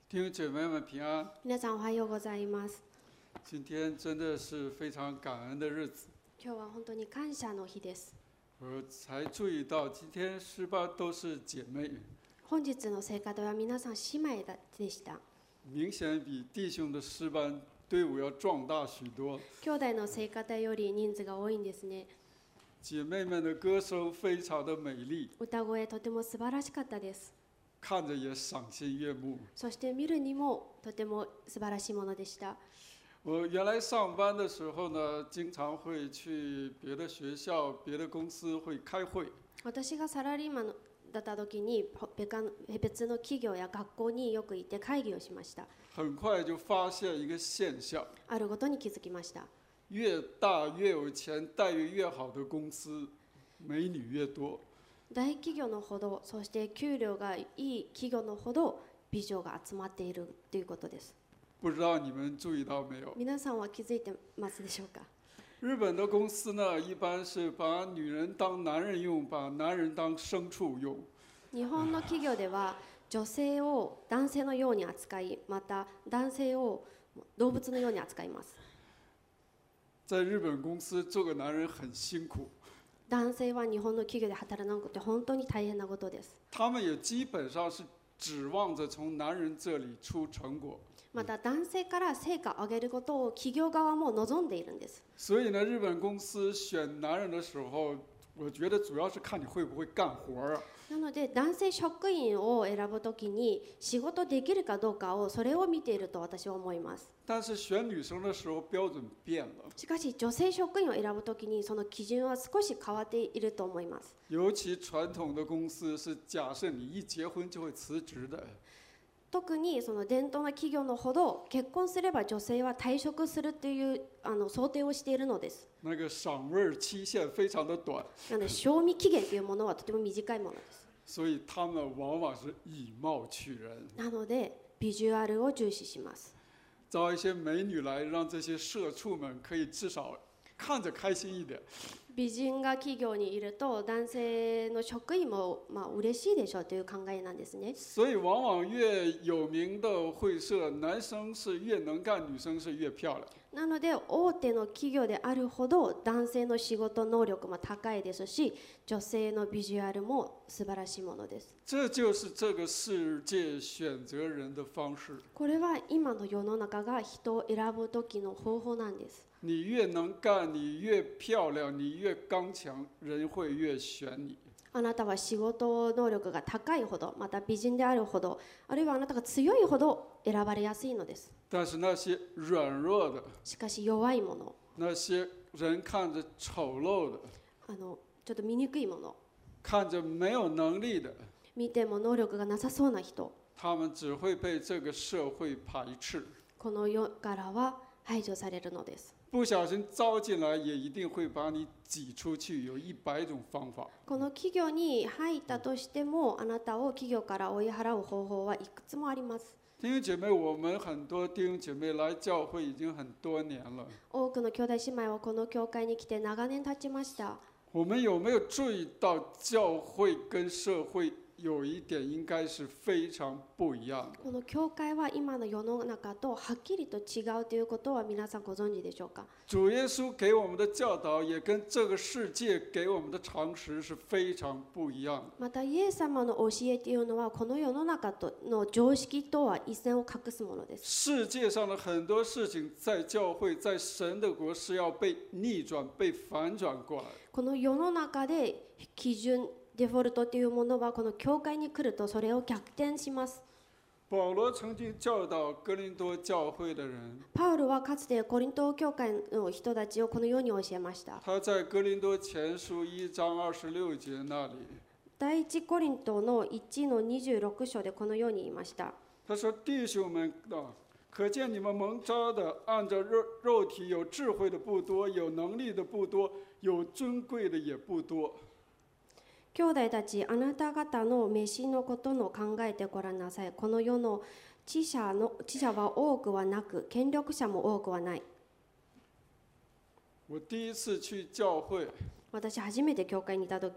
弟兄姐妹们平安。 皆さんおはようございます。 今天真的是非常感恩的日子。 今日は本当に感謝の日です。 我才注意到，今天诗班都是姐妹， 本日の聖歌隊は皆さん姉妹でした。 明显比弟兄的诗班队伍要壮大许多。 兄弟の聖歌隊より人数が多いんですね。 姐妹们的歌声非常的美丽， 歌声とても素晴らしかったです。 看着也赏心悦目。 そして見るにもとても素晴らしいものでした。 我原来上班的时候呢，经常会去别的学校、别的公司会开会。 私がサラリーマンだった時に別の企業や学校によく行って会議をしました。 很快就发现一个现象， あることに気づきました。 越大越有钱、待遇越好的公司，美女越多。 大企業のほど、そして給料がいい企業のほど美女が集まっているということです。 不知道你们注意到没有？ 皆さんは気づいてますでしょうか？ 日本的公司呢，一般是把女人当男人用，把男人当牲畜用。 日本の企業では女性を男性のように扱い、また男性を動物のように扱います。 在日本公司做个男人很辛苦。 男性は日本の企業で働くって本当に大変なことです。 他们也基本上是指望着从男人这里出成果。 また男性から成果を上げることを企業側も望んでいるんです。 所以呢，日本公司选男人的时候，我觉得主要是看你会不会干活啊。 なので男性職員を選ぶときに仕事できるかどうかをそれを見ていると私は思います。 但是选女生的时候标准变了。 しかし女性職員を選ぶときにその基準は少し変わっていると思います。 尤其传统的公司是假设你一结婚就会辞职的。 特にその伝統の企業のほど結婚すれば女性は退職するという想定をしているのです。 那个赏味期限非常的短。 なので賞味期限というものはとても短いものです。 所以他们往往是以貌取人。 なのでビジュアルを重視します。 招一些美女来，让这些社畜们可以至少看着开心一点。 美人が企業にいると男性の職員も嬉しいでしょうという考えなんですね。 所以往往越有名的会社，男生是越能干，女生是越漂亮。 なので大手の企業であるほど男性の仕事能力も高いですし、女性のビジュアルも素晴らしいものです。 这就是这个世界选择人的方式。 これは今の世の中が人を選ぶ時の方法なんです。 你越能干，你越漂亮，你越刚强，人会越选你。 あなたは仕事能力が高いほど、また美人であるほど、あるいはあなたが強いほど選ばれやすいのです。 但是那些软弱的， しかし弱いもの、 那些人看着丑陋的， ちょっと醜いもの、 看着没有能力的， 見ても能力がなさそうな人、 他们只会被这个社会排斥。 この世からは排除されるのです。 不小心招进来，也一定会把你挤出去。有100种方法。 この企業に入ったとしても、あなたを企業から追い払う方法はいくつもあります。 弟兄姐妹，我们很多弟兄姐妹来教会已经很多年了。 多くの兄弟姉妹はこの教会に来て長年経ちました。 我们有没有注意到教会跟社会有一点应该是非常不一样的？ この教会は今の世の中とはっきりと違うということは皆さんご存知でしょうか？ 主耶稣给我们的教導也跟这个世界给我们的常识是非常不一样的。 またイエス様の教えというのはこの世の中の常識とは一線を画すものです。 世界上的很多事情在教会在神的国是要被逆转被反转过来。 この世の中で基準デフォルトというものはこの教会に来るとそれを逆転します。 保羅曾经教導哥林多教会的人。 パウロはかつてコリント教会の人たちをこのように教えました。 他在哥林多前書1章26節那里。 第一コリントの1の26章でこのように言いました。 他说：“弟兄们啊，可见你们蒙召的，按照肉体有智慧的不多，有能力的不多，有尊贵的也不多。” 兄弟たち、あなた方の召しのことの考えてごらんなさい。この世の知者は多くはなく、権力者も多くはない。 我第一次去教会， 私初めて教会にいた時、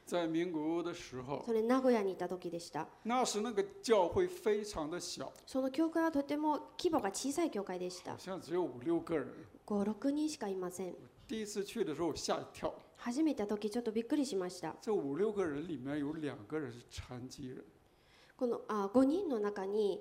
在名古屋的时候， それ名古屋にいた時でした。 那时那个教会非常的小， その教会はとても規模が小さい教会でした好。像只有5、6个人。 5、6人しかいません。 第一次去的时候，我吓一跳， 初めてた時ちょっとびっくりしました。 这5、6个人里面有2个人是残疾人。 この5人の中に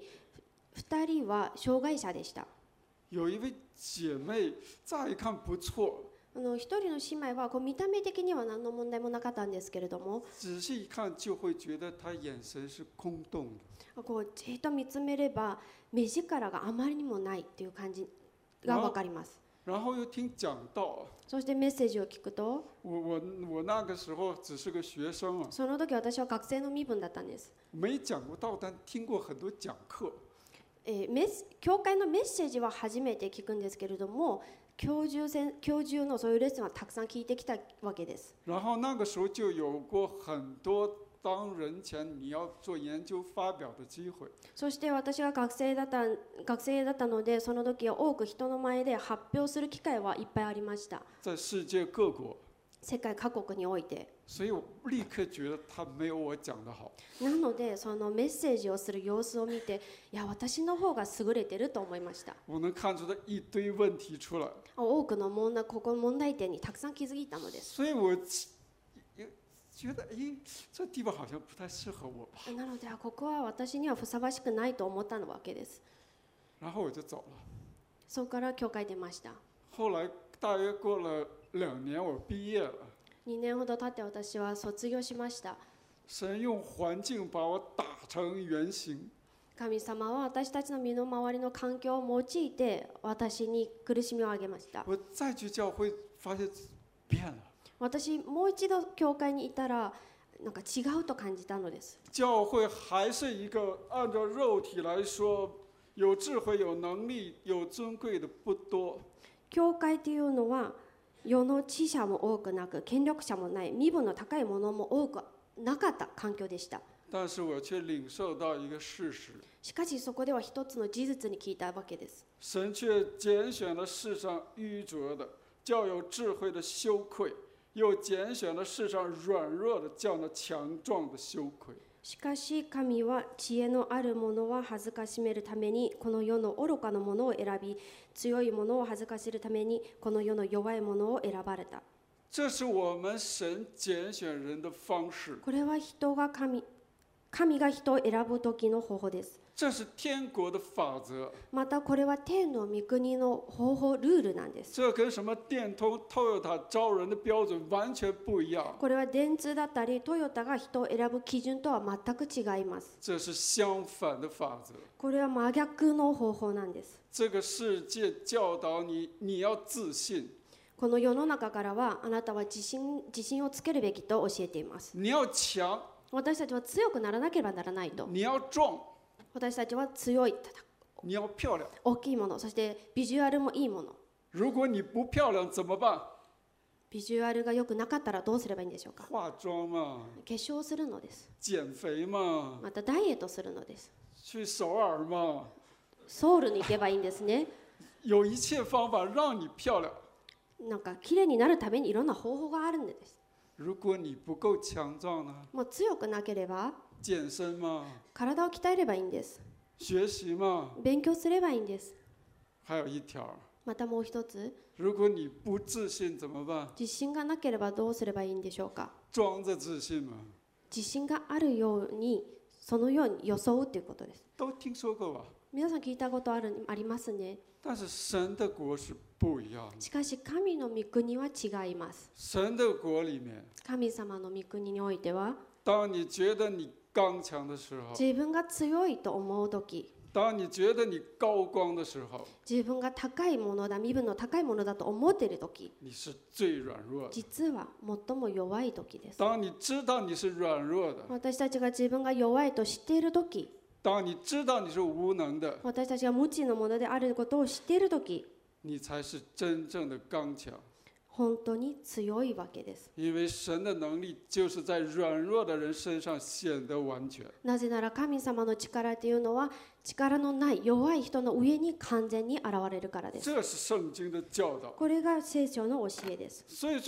2人は障害者でした。 有一位姐妹，乍一看不错， 1人の姉妹はこう見た目的には何の問題もなかったんですけれども、 仔细一看就会觉得她眼神是空洞的。 こうじっと見つめれば目力があまりにもないっていう感じが分かります。 然后又听讲道， そしてメッセージを聞くと、 我那个时候只是个学生啊， その時私は学生の身分だったんです。 没讲过道，但听过很多讲课。 教会のメッセージは初めて聞くんですけれども、教授のそういうレッスンはたくさん聞いてきたわけです。 然后那个时候就有过很多当人前你要做研究发表的机会。 そして私が学生だったので、その時は多く人の前で発表する機会はいっぱいありました。 在世界各国， 世界各国において。 所以我立刻觉得他没有我讲的好。 なのでそのメッセージをする様子を見て、いや私の方が優れてると思いました。 我能看出他一堆问题出来。 多くのここ問題点にたくさん気づいたのです。 所以我觉得，这地方好像不太适合我吧。 なのでここは私にはふさわしくないと思ったわけです。 然后我就走了。 そこから教会出ました。 后来大约过了2年，我毕业了。 2年ほど経って私は卒業しました。 神用环境把我打成原形。 神様は私たちの身の回りの環境を用いて私に苦しみをあげました。 我再去教会，发现变了。 私もう一度教会にいたらなんか違うと感じたのです。 教会还是一个按照肉体来说，有智慧、有能力、有尊贵的不多。 教会というのは世の知者も多くなく、権力者もない、身分の高いものも多くなかった環境でした。 但是我却领受到一个事实。 しかしそこでは一つの事実に聞いたわけです。 神却拣选了世上愚拙的，叫有智慧的羞愧；又拣选了世上软弱的，叫那强壮的羞愧。 しかし神は知恵のある者は恥ずかしめるためにこの世の愚かなものを選び、強い者を恥ずかしるためにこの世の弱い者を選ばれた。 这是我们神拣选人的方式。 これは神が人を選ぶ時の方法です。 这是天国的法则。 またこれは天の御国の方法ルールなんです。 这跟什么电通、Toyota 招人的标准完全不一样。 これは電通だったりトヨタが人を選ぶ基準とは全く違います。 这是相反的法則。 これは真逆の方法なんです。 这个世界教導你，你要自信。 この世の中からはあなたは自信をつけるべきと教えています。 你要強。 私たちは強くならなければならないと。 你要壮。 私たちは強い、 你要漂亮。 大きいもの、そしてビジュアルもいいもの。 如果你不漂亮怎么办？ ビジュアルが良くなかったらどうすればいいんでしょうか。 化妝嘛。 化粧するのです。 減肥嘛。 またダイエットするのです。 去首爾嘛。 ソウルに行けばいいんですね。 有一切方法讓你漂亮。 なんか綺麗になるためにいろんな方法があるんです。 如果你不夠強壯呢？ もう強くなければ健身嘛。 体を鍛えればいいんです。 学習嘛。 勉強すればいいんです。 還有一條。 またもう一つ。 如果你不自信怎麼辦？ 自信がなければどうすればいいんでしょうか。 裝着自信嘛。 自信があるようにそのように装うということです。 都聽說過吧？ 皆さん聞いたことありますね。 但是神的國是不一樣的。 しかし神の御国は違います。 神的國裡面， 神様の御国においては、 當你覺得你剛強的時候， 自分が強いと思うとき、 當你覺得你高光的時候， 自分が高いものだ、身分の高いものだと思っているとき、 你是最軟弱的。 実は最も弱いときです。 當你知道你是軟弱的， 私たちが自分が弱いと知っているとき、 當你知道你是無能的， 私たちが無知のものであることを知っているとき、 你才是真正的剛強。 本当に強いわけです。 因為神的能力就是在軟弱的人身上顯得完全。 なぜなら神様の力というのは力のない弱い人の上に完全に現れるからです。 這是聖經的教導。 これが聖書の教えです。 所以說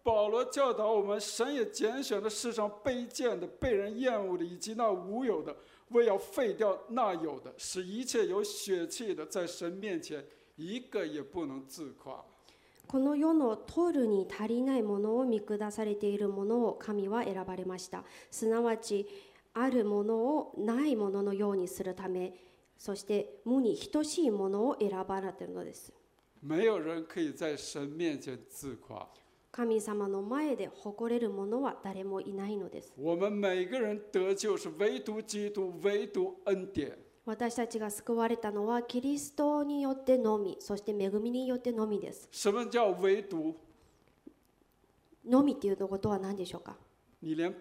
保罗教导我们，神也拣选了世上卑贱的、被人厌恶的，以及那无有的，为要废掉那有的，使一切有血气的，在神面前一个也不能自夸。 この世の取るに足りないものを見下されているものを神は選ばれました。すなわちあるものをないもののようにするため、そして無に等しいものを選ばれているのです。 没有人可以在神面前自夸。 神様の前で誇れるものは誰もいないのです。 我们每个人得救是唯独基督，唯独恩典。 私たちが救われたのはキリストによってのみ、そして恵みによってのみです。 什么叫唯独？ のみということは何でしょうか？ 你连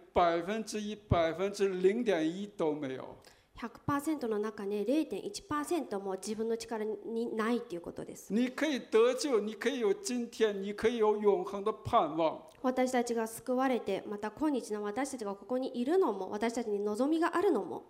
1%、0.1%都没有。 100% の中に 0.1% も自分の力にないということです。 你可以得救，你可以有今天，你可以有永恒的盼望。 私たちが救われて、また今日の私たちがここにいるのも、私たちに望みがあるのも、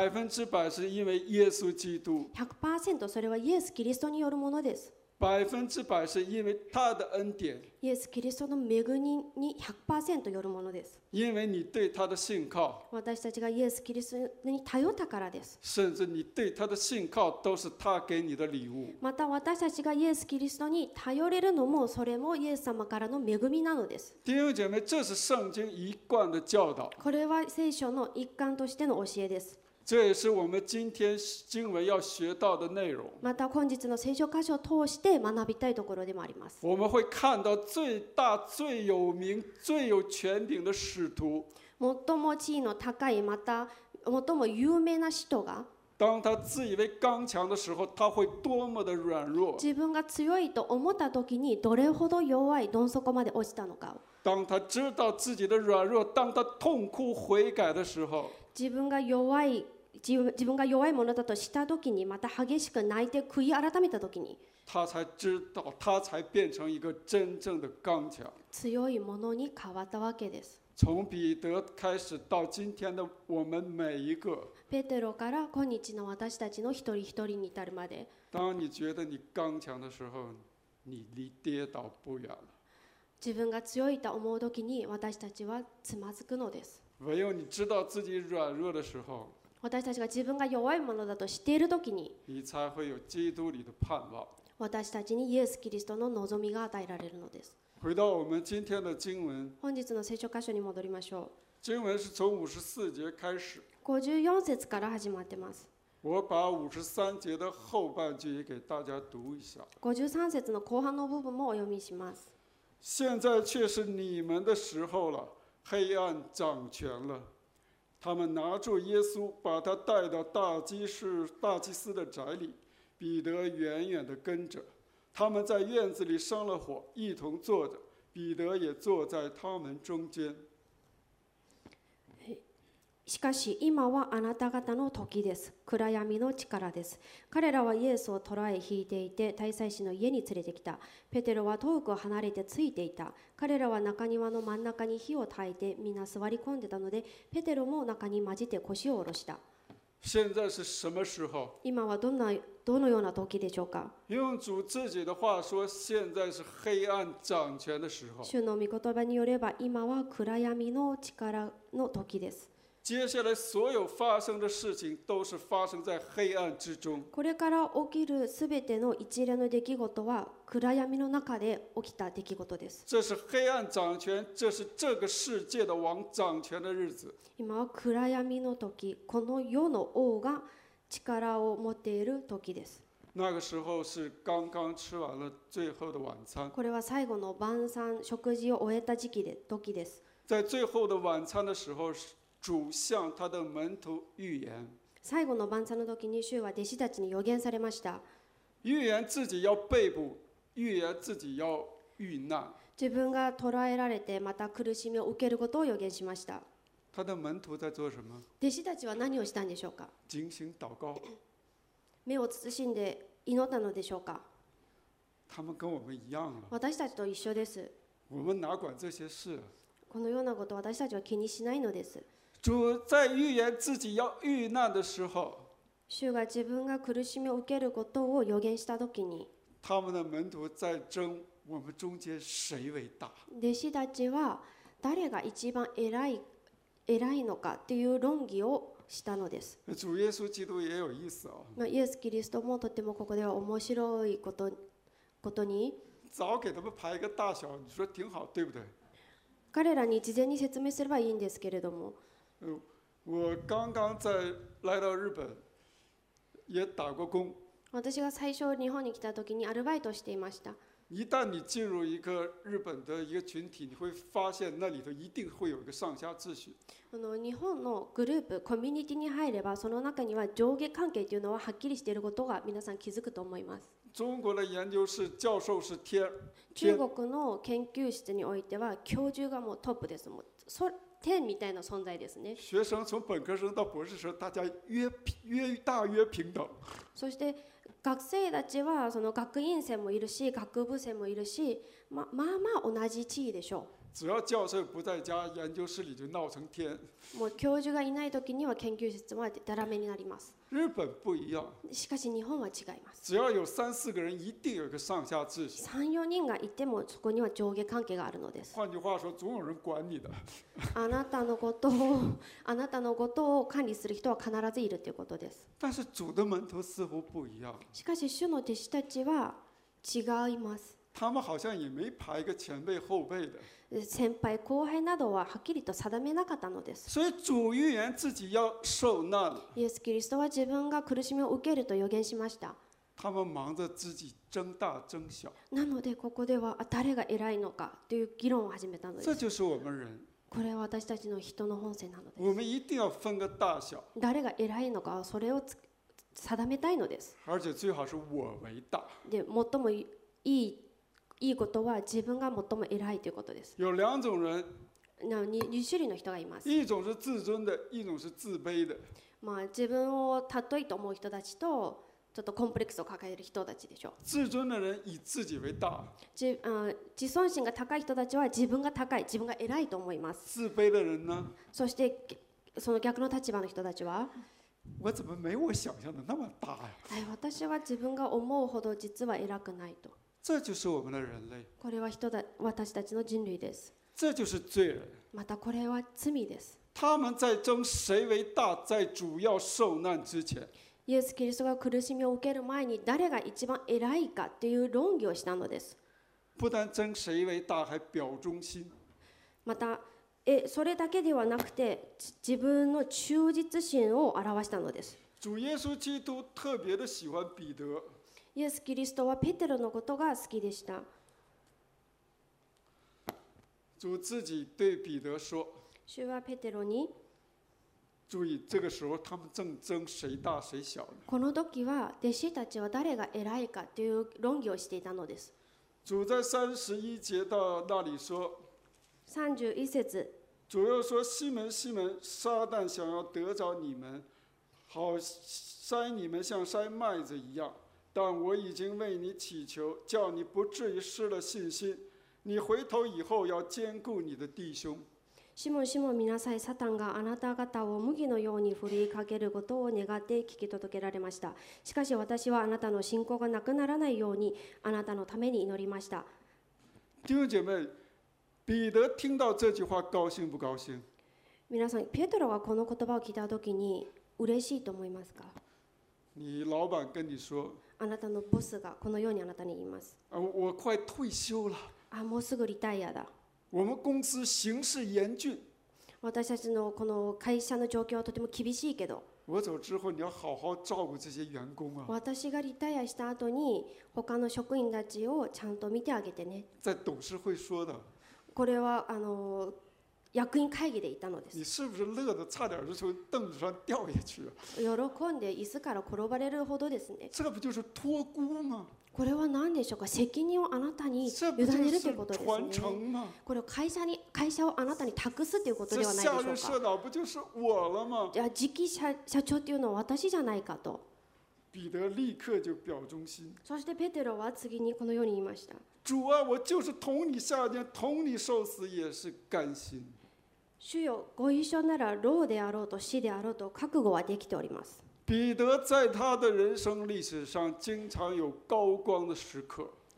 100%是因为耶稣基督。 100% それはイエス・キリストによるものです。 100%是因为他的恩典。 イエス・キリストの恵みに 100% よるものです。 因为你对他的信靠， 私たちがイエス・キリストに頼ったからです。 甚至你对他的信靠都是他给你的礼物。 また私たちがイエス・キリストに頼れるのも、それもイエス様からの恵みなのです。 弟兄姐妹，这是圣经一贯的教导。 これは聖書の一環としての教えです。 这也是我们今天经文要学到的内容。 また本日の聖書箇所を通して学びたいところでもあります。 我们会看到最大、最有名、最有权柄的使徒。 最も地位の高い、また最も有名な使徒が、 当他自以为刚强的时候，他会多么的软弱。 自分が強いと思った時にどれほど弱い、どん底まで落ちたのかを。 当他知道自己的软弱，当他痛哭悔改的时候， 自分が弱いものだとした時に、また激しく泣いて悔い改めた時に、 他才知道，他才变成一个真正的刚强。 強いものに変わったわけです。 从彼得开始到今天的我们每一个， ペテロから今日の私たちの一人一人に至るまで、 当你觉得你刚强的时候，你离跌倒不远了。 自分が強いと思う時に私たちはつまずくのです。 唯有你知道自己软弱的时候， 私たちが自分が弱いものだと知っている時に、 你才会有基督里的盼望。 私たちにイエス・キリストの望みが与えられるのです。 回到我们今天的经文， 本日の聖書箇所に戻りましょ经文是从54節開始。 う。54節から始まってます。 我把53節的後半句也給大家讀一下。 53節の後半の部分もお読みします。 現在卻是你們的時候了，黑暗掌權了。他們拿住耶穌，把他帶到大祭司的宅裡，彼得遠遠地跟着。他們在院子裡生了火，一同坐着，彼得也坐在他們中間。 しかし今はあなた方の時です。暗闇の力です。彼らはイエスを捕らえ引いていて、大祭司の家に連れてきた。ペテロは遠く離れてついていた。彼らは中庭の真ん中に火を焚いて皆座り込んでたので、ペテロも中に混じって腰を下ろした。 現在是什麼時候？ 今はどのような時でしょうか？ 用主自己的話說，現在是黑暗掌權的時候。 主の御言葉によれば、今は暗闇の力の時です。 接下来所有發生的事情都是發生在黑暗之中。 これから起きるすべての一連の出来事は暗闇の中で起きた出来事です。 這是黑暗掌權，這是這個世界的王掌權的日子。 今は暗闇の時、この世の王が力を持っている時です。 那個時候是剛剛吃完了最後的晚餐。 これは最後の晩餐、食事を終えた時です。 在最後的晚餐的時候，主向他的門徒預言。 最後の晩餐の時に主は弟子たちに予言されました。 預言自己要被捕，預言自己要遇難。 自分が捕らえられて、また苦しみを受けることを予言しました。 他的門徒在做什麼？ 弟子たちは何をしたんでしょうか？ 警醒禱告。 目を慎んで祈ったのでしょうか？ 他們跟我們一樣了。 私たちと一緒です。 我們哪管這些事？ このようなことを私たちは気にしないのです。 主在預言自己要遇難的時候， 主が自分が苦しみを受けることを予言したときに、 他們的門徒在爭我们中间谁为大？ 弟子たちは誰が一番偉いのかという論議をしたのです。 主耶稣基督也有意思啊。 イエス・キリストもとてもここでは面白いことに、 早给他们排一个大小，你说挺好，对不对？ 彼らに事前に説明すればいいんですけれども、 我刚刚来到日本，也打过工。 私が最初日本に来た時にアルバイトをしていました。 一旦你进入一个日本的一个群体，你会发现那里头一定会有一个上下秩序。 日本のグループ、コミュニティに入れば、その中には上下関係というのははっきりしていることが皆さん気づくと思います。 中国的研究室教授是中国の研究室においては教授がもうトップです。もう天みたいな存在ですね。 学生从本科生到博士生，大家大约平等。 そして学生たちはその学院生もいるし、学部生もいるし、まあ同じ地位でしょう。 只要教授不在家，研究室里就闹成天。 もう教授がいない時には研究室はだらめになります。 日本不一样。 しかし日本は違います。 只要有3、4个人，一定有一个上下秩序。 3、4人がいてもそこには上下関係があるのです。 换句話說，總有人管你的。 あなたのことを管理する人は必ずいるということです。 但是主的門徒似乎不一樣。 しかし主の弟子たちは違います。 他們好像也沒排一個前輩後輩的。 先輩後輩などははっきりと定めなかったのです。 所以主預言自己要受難。 イエス・キリストは自分が苦しみを受けると予言しました。 他們忙着自己爭大爭小。 なのでここでは誰が偉いのかという議論を始めたのです。 這就是我們人。 これは私たちの人の本性なのです。 我們一定要分個大小。 誰が偉いのかそれを定めたいのです。 而且最好是我為大。 で、最もいいことは自分が最も偉いということです。 有2種人。 2種類の人がいます。 一種是自尊的，一種是自卑的。 自分を尊いと思う人たちとちょっとコンプレックスを抱える人たちでしょう。 自尊的人以自己為大。 自尊心が高い人たちは自分が高い、自分が偉いと思います。 自卑的人呢？ そしてその逆の立場の人たちは、 我怎麼沒我想象的那麼大呀？ 私は自分が思うほど実は偉くないと。 這就是我們的人類。 これは私たちの人類です。 這就是罪人。 またこれは罪です。 他們在爭誰為大，在主要受難之前。 イエス・キリストが苦しみを受ける前に誰が一番偉いかという論議をしたのです。 不但爭誰為大，還表忠心。 またそれだけではなくて自分の忠実心を表したのです。 主耶穌基督特別的喜歡彼得。 イエス・キリストはペテロのことが好きでした。 主自己對彼得說。 主はペテロに。 注意，這個時候他們正爭誰大誰小呢？ この時は弟子たちは誰が偉いかという論議をしていたのです。 主在31節到那裡說。 31節。 主又說：西門，西門，撒旦想要得着你們，好篩你們像篩麥子一樣。但我已經為你祈求，叫你不至於失了信心。你回頭以後要堅固你的弟兄。 シモン、シモン、見なさい。サタンがあなた方を麦のように振りかけることを願って聞き届けられました。しかし私はあなたの信仰がなくならないようにあなたのために祈りました。 弟兄姐妹，彼得聽到這句話高興不高興？ 皆さん、ペテロがこの言葉を聞いたときに嬉しいと思いますか？ 你老闆跟你說。 あなたのボスがこのようにあなたに言います。 我快退休了。 もうすぐリタイアだ。 我們公司形勢嚴峻。 私たちのこの会社の狀況はとても厳しいけど。 我走之後你要好好照顧這些員工啊。 私がリタイアした後に他の職員たちをちゃんと見てあげてね。 在董事會說的。 これは役員会議で言ったのです。 你是不是樂得差點就從凳子上掉下去啊？ 喜んで椅子から転ばれるほどですね。 這不就是托孤嗎？ これは何でしょうか？責任をあなたに委ねるということですね。これを会社をあなたに託すということではないでしょうか？ 下任社長不就是我了嗎？ じゃあ次期社長っていうのは私じゃないかと。 彼得立刻就表忠心。 そしてペテロは次にこのように言いました。 主啊，我就是同你下監，同你受死也是甘心。 主よ、ご一緒なら牢であろうと死であろうと覚悟はできております。 彼得在他的人生歷史上經常有高光的時刻。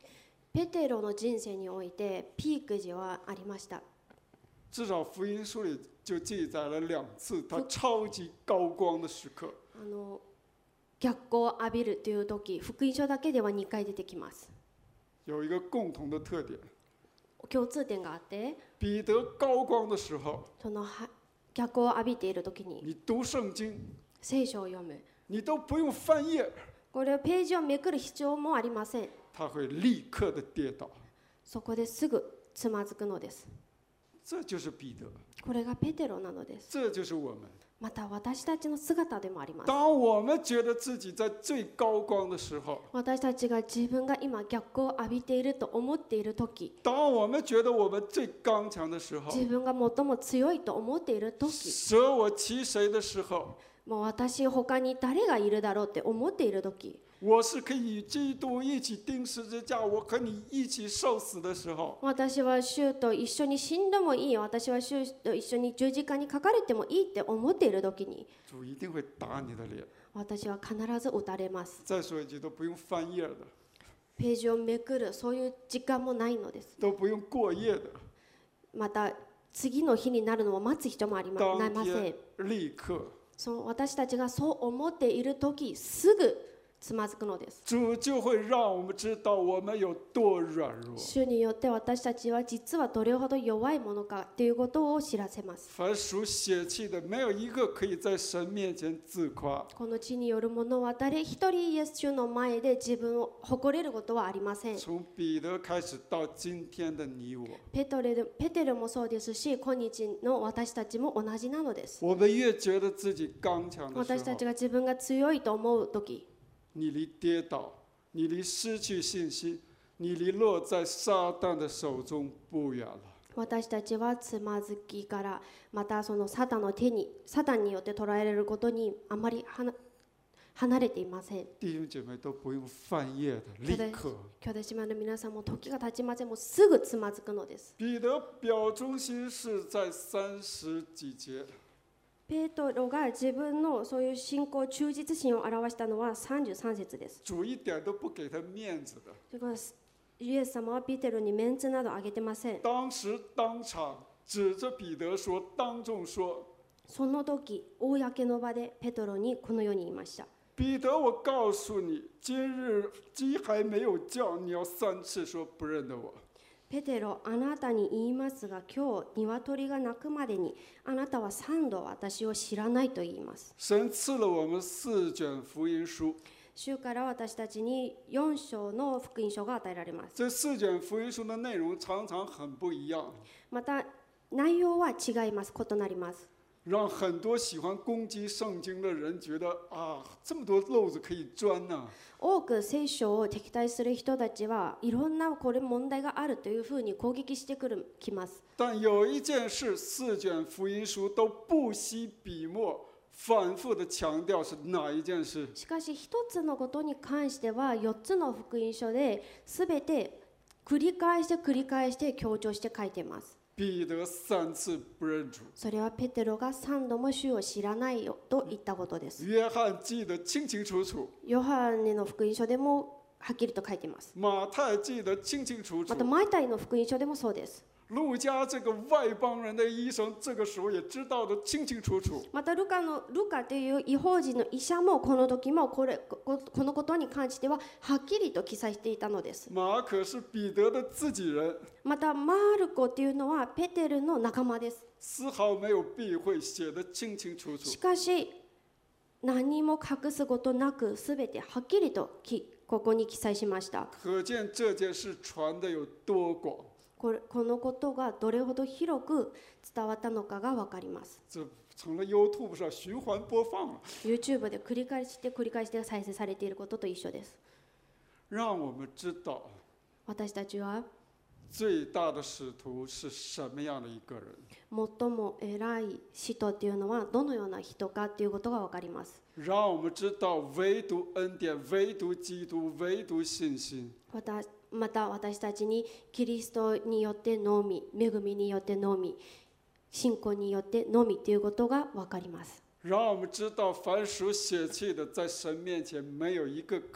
ペテロの人生においてピーク時はありました。 至少福音书里就记载了2次他超级高光的时刻。 逆光を浴びるという時、福音書だけでは2回出てきます。 有一个共同的特点， 共通点があって、 彼得高光的时候， その逆光を浴びている時に你读圣经， 聖書を読む。 你都不用翻页， これをページをめくる必要もありません。 他会立刻的跌倒。 そこですぐつまずくのです。 这就是彼得， これがペテロなのです。 这就是我们。 また私たちの姿でもあります。 当我们觉得自己在最高光的时候， 私たちが自分が今逆光を浴びていると思っている時、 当我们觉得我们最刚强的时候， 自分が最も強いと思っている時、 舍我其谁的时候， もう私他に誰がいるだろうって思っている時、 我是可以与基督一起钉十字架，我和你一起受死的时候， 私は主と一緒に死んでもいい、私は主と一緒に十字架にかかれてもいいって思っている時に、 主一定会打你的脸。 私は必ず打たれます。 再说一句，都不用翻页的， ページをめくるそういう時間もないのです。 都不用过夜的， また次の日になるのを待つ人もありません。 当天立刻。 そう私たちがそう思っている時、すぐつまずくのです。 主就会让我们知道我们有多软弱。 主によって私たちは実はどれほど弱いものかということを知らせます。 凡属血气的，没有一个可以在神面前自夸。 この地によるものは誰一人イエス主の前で自分を誇れることはありません。 从彼得开始到今天的你我， ペテルもそうですし、今日の私たちも同じなのです。 我们越觉得自己刚强的私たち时候， が自分が強いと思う時、 你离跌倒，你离失去信心，你离落在撒旦的手中不远了。 私たちはつまずきから、またそのサタンによって捉えられることにあまり離れていません。 弟兄姐妹都不用翻页的，立刻。 兄弟姉妹の皆さんも時が経ちません。もうすぐつまずくのです。 彼得表忠心是在30几節。 ペテロが自分のそういう信仰、忠実心を表したのは33節です。 主一点都不给他面子的。 イエス様はペテロにメンツなどあげてません。 当时当场指着彼得说，当众说。 その時、公の場でペテロにこのように言いました。 彼得，我告诉你，今日鸡还没有叫，你要3次说不认得我。 ペテロ、あなたに言いますが、今日鶏が鳴くまでにあなたは3度私を知らないと言います。 神赐了我们4卷福音書。 主から私たちに4章の福音書が与えられます。 这4卷福音书的内容常常很不一样。 また内容は違います、異なります。 让很多喜欢攻击圣经的人觉得啊，这么多漏子可以钻呢。 多く聖書を敵対する人たちはいろんなこれ問題があるというふうに攻撃してきます。 但有一件事，4卷福音书都不惜笔墨反复的强调，是哪一件事？ しかし一つのことに関しては4つの福音書で全て繰り返して強調して書いています。 彼得3次不认主。 それはペテロが3度も主を知らないよと言ったことです。 约翰记得清清楚楚。 ヨハネの福音書でもはっきりと書いています。 马太记得清清楚楚。 またマタイの福音書でもそうです。 路加这个外邦人的医生，这个时候也知道的清清楚楚。 またルカという異邦人の医者もこの時もこのことに関してははっきりと記載していたのです。 马可是彼得的自己人。 またマルコというのはペテルの仲間です。 丝毫没有避讳，写得清清楚楚。 しかし何も隠すことなくすべてはっきりとここに記載しました。 可见这件事传得有多广。 このことがどれほど広く伝わったのかが分かります。 这成了 YouTube 上循環播放了。 YouTube で繰り返して再生されていることと一緒です。 让我们知道， 私たちは最大的使徒是什么样的一个人。 最も偉い使徒というのはどのような人かということが分かります。 让我们知道，唯独恩典，唯独基督，唯独信心。 また私たちにキリストによってのみ、恵みによってのみ、信仰によってのみということが分かります。 让我们知道，凡属血气的，在神面前没有一个可以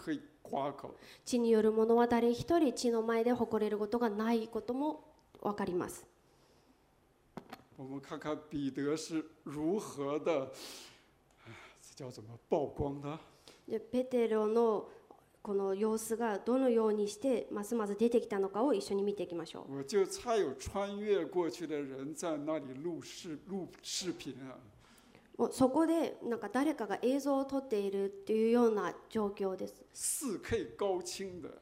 夸口。 血によるものは誰一人血の前で誇れることがないことも分かります。 我们看看彼得是如何的，这叫怎么曝光的？ でペテロのこの様子がどのようにしてますます出てきたのかを一緒に見ていきましょう。 我就猜有穿越过去的人在那里录视频啊。 もうそこでなんか誰かが映像を撮っているっていうような状況です。 4K 高清的。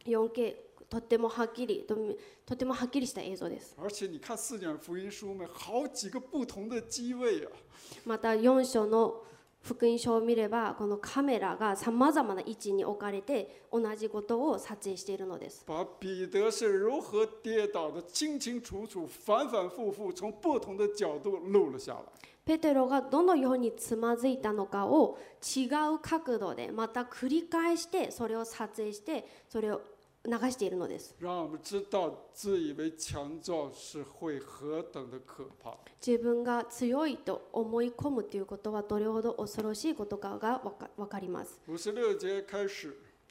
4K とってもはっきりした映像です。 而且你看四卷福音书们，好几个不同的机位啊。 また4章の福音書を見れば、このカメラがさまざまな位置に置かれて同じことを撮影しているのです。 把彼得是如何跌倒的清清楚楚、反反复复从不同的角度录了下来。 ペテロがどのようにつまずいたのかを違う角度でまた繰り返してそれを撮影してそれを流しているのです。 让我们知道自以为强壮是会何等的可怕。 自分が強いと思い込むということはどれほど恐ろしいことかが分かります。 56节开始，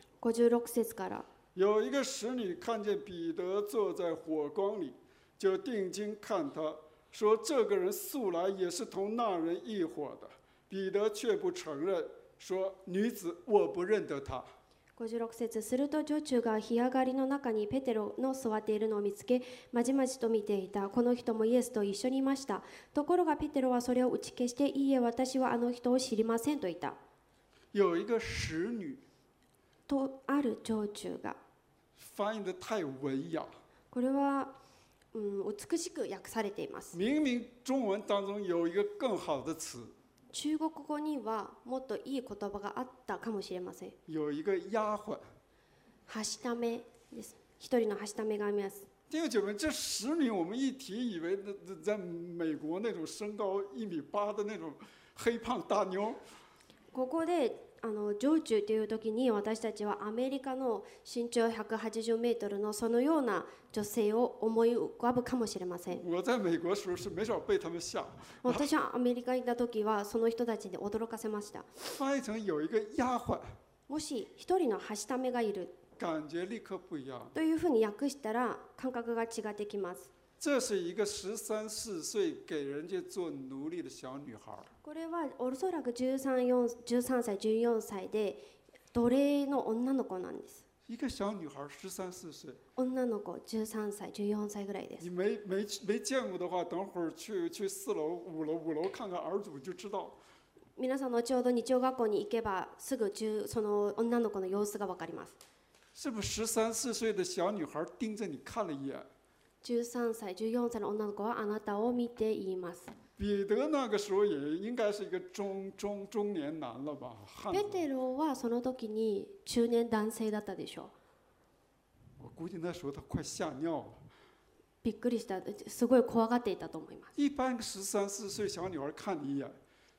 56節から。 有一个使女看见彼得坐在火光里，就定睛看他，说：“这个人素来也是同那人一伙的。”彼得却不承认，说：“女子，我不认得他。” 56節すると女中が干上がりの中にペテロの座っているのを見つけまじまじと見ていた。この人もイエスと一緒にいました。ところがペテロはそれを打ち消して、いいえ、私はあの人を知りませんと言った。 有一个使女とある女中が。 翻译得太文雅。 これは、美しく訳されています。 明明中文当中有一个更好的词。 中国語にはもっといい言葉があったかもしれません。 有一个丫鬟。 はしためです。一人のはしためがあります。 弟兄姐妹，这使女我们一提以为在美国那种身高1.8米的那种黑胖大妞。 ここで常駐という時に私たちはアメリカの身長180メートルのそのような女性を思い浮かぶかもしれません。 我在美国时候是没少被他们吓。 私はアメリカにいた時はその人たちに驚かせました。 翻译成有一个丫鬟。 もし一人のはしためがいる感觉立刻不一样。 というふうに訳したら感覚が違ってきます。 这是一个13、14岁给人家做奴隶的小女孩。 これはおそらく13歳、14歳で奴隷の女の子なんです。 一个小女孩13、14岁。 女の子13歳、14歳ぐらいです。 你没见过的话，等会儿去4楼、5楼看看儿组就知道。 皆さん後ほど日曜学校に行けばすぐその女の子の様子がわかります。 是不是13、14岁的小女孩盯着你看了一眼 ？13歳、14歳の女の子はあなたを見て言います。 彼得那个时候也应该是一个中年男了吧？ ペテロはその時に中年男性だったでしょう。我估计那时候他快吓尿了。 びっくりした、すごい怖がっていたと思います。 一般13、14岁小女孩看你一眼。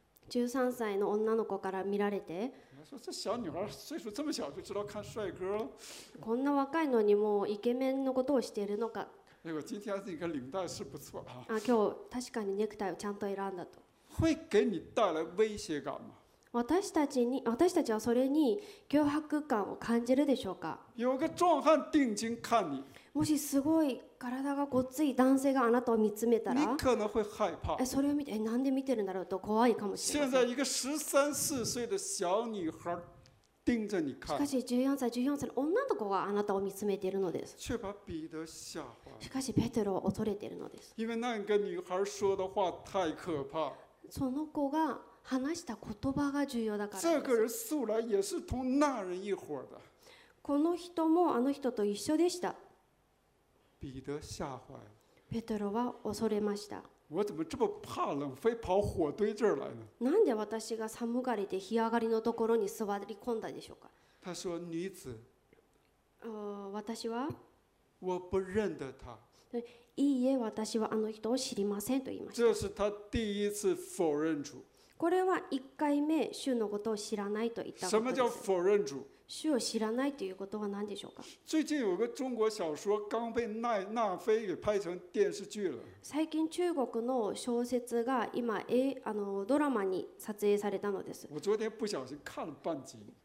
13歳の女の子から見られて。 说这小女孩岁数这么小就知道看帅哥了。 こんな若いのにもうイケメンのことをしているのか。 我今天这个領帶是不錯啊。 今日確かにネクタイをちゃんと選んだと。 会給你帶來威脅感嗎？ 私たちはそれに脅迫感を感じるでしょうか？ 有個壯漢定睛看你。 もしすごい体がごっつい男性があなたを見つめたら、 你可能會害怕。 それを見てなんで見てるんだろうと怖いかもしれません。 現在一個13、14歲的小女孩盯着你看。 しかし14歳の女の子があなたを見つめているのです。 卻把彼得嚇壞。 しかしペテロを恐れているのです。 因為那個女孩說的話太可怕。 その子が話した言葉が重要だからです。 這個人素來也是同那人一夥的。 この人もあの人と一緒でした。 彼得嚇壞了。 ペテロは恐れました。 我怎麼這麼怕冷，非跑火堆這兒來呢？ なんで私が寒がりで日上がりのところに座り込んだでしょうか？ 他說：女子。 私は我不認得他。 いいえ、私はあの人を知りませんと言いました。 這是他第一次否認主。 これは1回目、主のことを知らないと言ったことです。 什麼叫否認主？ 主を知らないということは何でしょうか？ 最近有個中國小說剛被奈飛給拍成電視劇了。 最近中國の小説が今ドラマに撮影されたのです。 我昨天不小心看了半集。 で、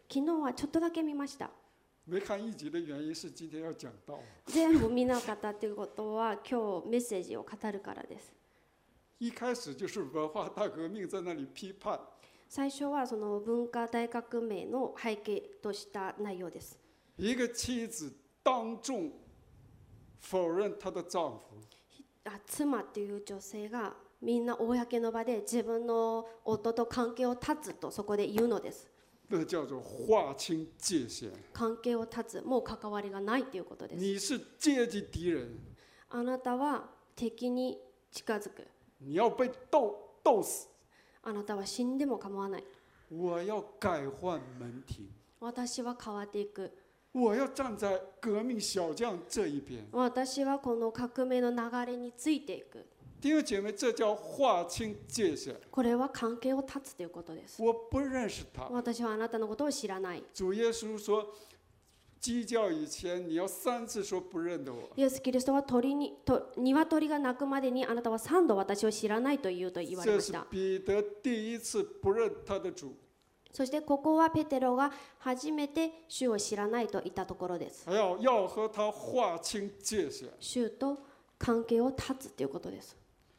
昨日はちょっとだけ見ました。 没看一集的原因是今天要讲道。 全部見なかったということは今日メッセージを語るからです。 一开始就是文化大革命在那里批判， 最初はその文化大革命の背景とした内容です。 一个妻子当众否认她的丈夫， 妻っていう女性がみんな公の場で自分の夫と関係を断つとそこで言うのです。 那叫做划清界限。 関係を断つ、もう関わりがないということです。 你是阶级敌人， あなたは敵に近づく。 你要被斗死。 あなたは死んでも構わない。 我要改换门庭， 私は変わっていく。 我要站在革命小将这一边。 私はこの革命の流れについていく。 弟兄姐妹，这叫划清界限。 これは関係を断つということです。 我不认识他。 私はあなたのことを知らない。 主耶稣说，鸡叫以前你要3次说不认得我。 イエス・キリストは鶏が鳴くまでにあなたは3度私を知らないと言うと言われ这是ました。 彼得第一次不认他的主。 そしてここはペテロが初めて主を知らないと言ったところです。 还要和他划清界限。 主と関係を断つということです。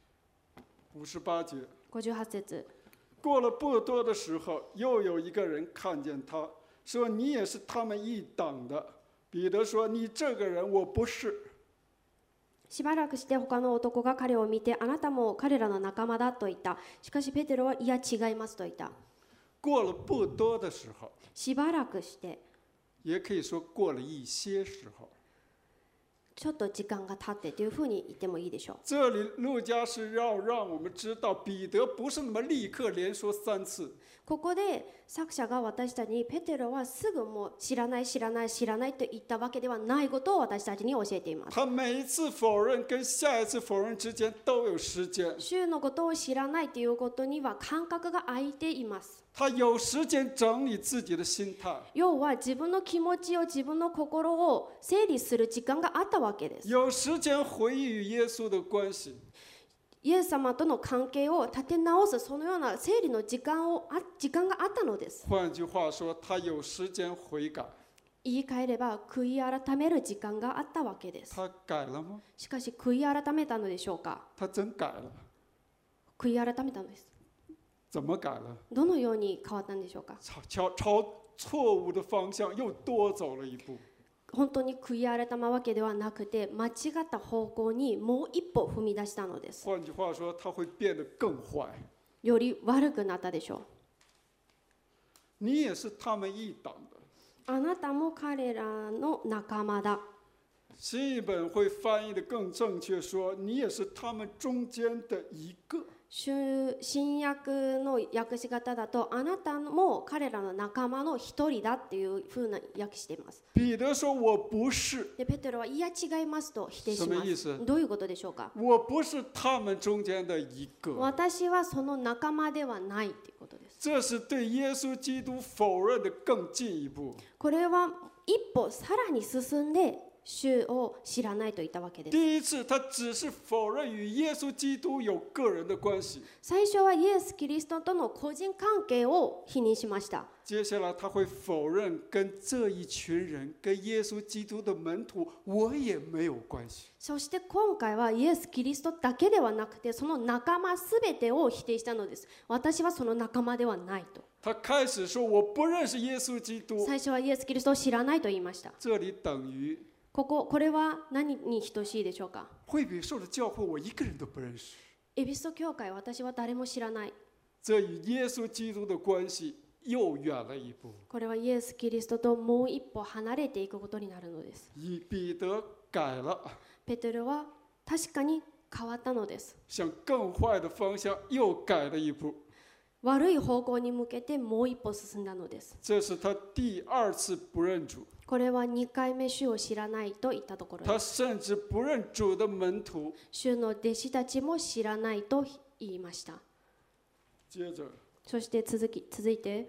58节。 58節。 过了不多的时候，又有一个人看见他，说：“你也是他们一党的。”彼得说：“你这个人，我不是。” しばらくして他の男が彼を見て、あなたも彼らの仲間だと言った。しかしペテロはいや違いますと言った。 过了不多的时候， しばらくして、 也可以说过了一些时候。 ちょっと時間が経ってというふうに言ってもいいでしょう。 这里路加是要让我们知道，彼得不是那么立刻连说3次。 ここで作者が私たちにペテロはすぐもう知らない知らない知らないと言ったわけではないことを私たちに教えています。 他每一次否认跟下一次否認之間都有時間。 主のことを知らないということには間隔が空いています。 他有時間整理自己的心態。 要は自分の気持ちを自分の心を整理する時間があったわけです。 有時間回憶與耶穌的關係。 イエス様との関係を立て直すそのような整理の時間があったのです。 換句話說，他有時間悔改。 言い換えれば悔い改める時間があったわけです。 他改了嗎？ しかし悔い改めたのでしょうか？ 他真改了。 悔い改めたのです。 怎麼改了？ どのように変わったんでしょうか？ 朝錯誤的方向又多走了一步。 本当に悔い改めたわけではなくて、間違った方向にもう一歩踏み出したのです。 換句話說，他會變得更壞。 より悪くなったでしょう。 你也是他們一黨的。 あなたも彼らの仲間だ。 新譯本會翻譯得更正確，說你也是他們中間的一個。 新約の訳し方だと、あなたも彼らの仲間の一人だっていうふうな訳しています。 彼得說我不是。 でペテロはいや違いますと否定しま什麼意思？ す。どういうことでしょうか？ 我不是他們中間的一個。 私はその仲間ではないということです。 這是對耶穌基督否認的更進一步。 これは一歩さらに進んで主を知らないと言ったわけです。 第一次他只是否認與耶穌基督有個人的關係。 最初はイエス・キリストとの個人関係を否認しました。 接下來他會否認跟這一群人跟耶穌基督的門徒我也沒有關係。 そして今回はイエス・キリストだけではなくて、その仲間すべてを否定したのです。私はその仲間ではないと。 他開始說我不認識耶穌基督。 最初はイエス・キリストを知らないと言いました。 這裡等於これは何に等しいでしょうか？ 惠比壽的教會我一個人都不認識。 エビスト教会、私は誰も知らない。 這與耶穌基督的關係又遠了一步。 これはイエス・キリストともう一歩離れていくことになるのです。 彼得改了。 ペテロは確かに変わったのです。 向更壞的方向又改了一步。 悪い方向に向けてもう一歩進んだのです。 這是他第二次不認主。 これは2回目主を知らないと言ったところ他です。 甚至不認主的門徒。 主の弟子たちも知らないと言いました。 接着そして続いて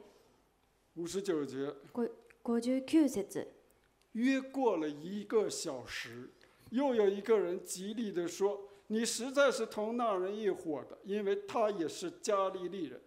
59節。 59節。 約過了1個小時，又有一個人極力地說：“你實在是同那人一夥的，因為他也是加利利人。”